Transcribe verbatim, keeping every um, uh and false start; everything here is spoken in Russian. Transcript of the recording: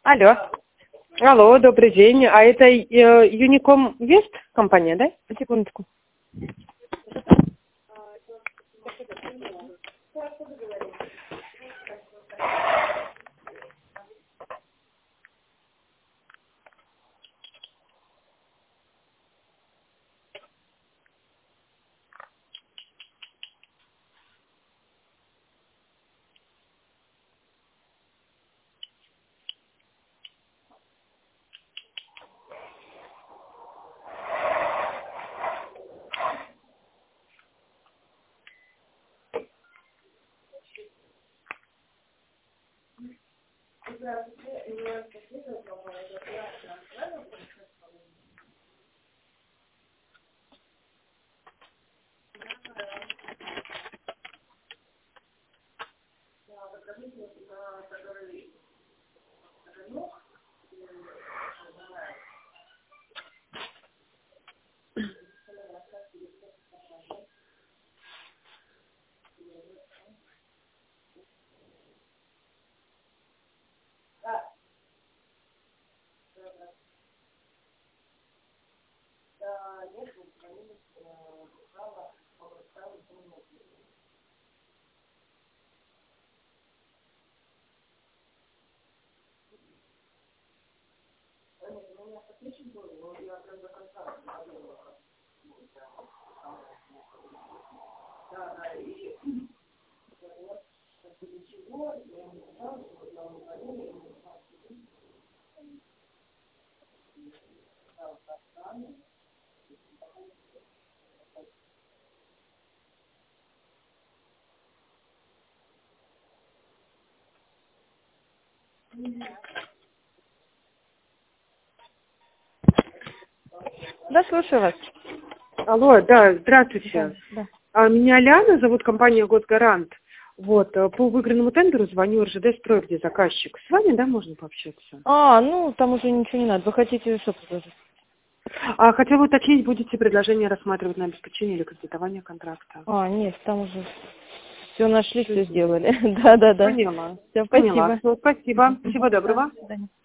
Алло. Алло, добрый день. А это э, Unicom Вест компания, да? Секундочку. Да, слушаю вас. Алло, да, здравствуйте. Да, да. А, Меня Лиана зовут, компания «Госгарант». Вот, э, по выигранному тендеру звоню РЖД «Строй», где заказчик. С вами, да, можно пообщаться? А, ну, там уже ничего не надо. Вы хотите что предложить? А, хотела уточнить, будете предложение рассматривать на обеспечение или кредитование контракта? А, нет, там уже все нашли, все сделали. Да, да, да. Поняла. Все, Поняла. спасибо. Всё, спасибо. Мгм. Всего Да, доброго. до свидания.